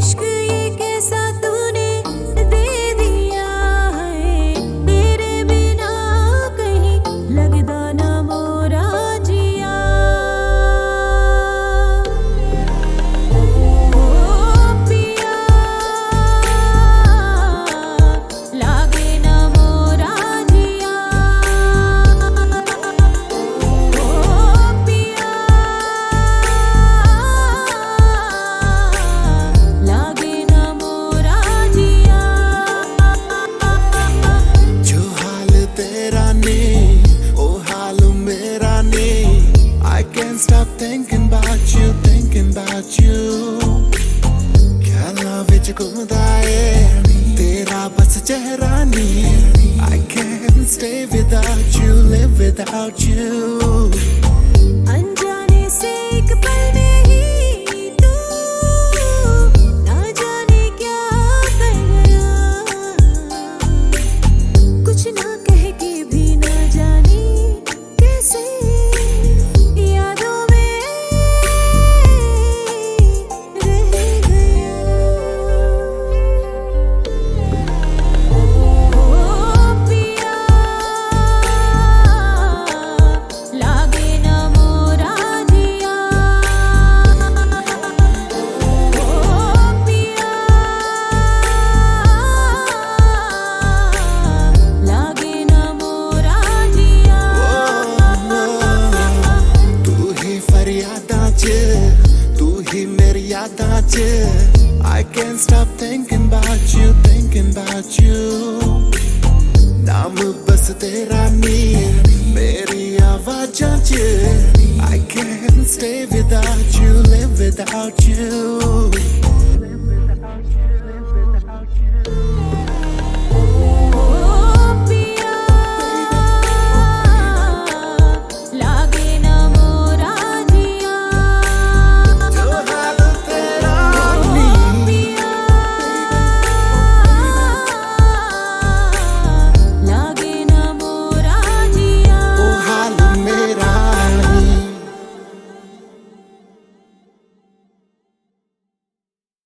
इश्क ये कैसा तूने दे दिया है, तेरे बिना कहीं लगदा ना मोरा जिया। ओ पिया लागे ना मोरा जिया, ओ पिया लागे ना मोरा जिया। जो हाल तेरा नहीं ओ हाल मेरा नहीं, I can't stop thinking about you, thinking about you। ख्यालां विच घुमदा ऐ तेरा बस चेहरा नहीं, I can't stay without you, live without you। अनजाने से एक पल में ही तू ना जाने क्या कर गया, कुछ ना कह के भी ना जाने कैसे यादों में रह गया। ओ पिया लागे ना मोरा जिया, ओ पिया लागे ना मोरा जिया। तू ही फरियादां च, तू ही मेरी यादां च, I can't stop thinking about you, thinking about you। नाम बस तेरा नी मेरी आवाज़ां च, I can't stay without you, live without you।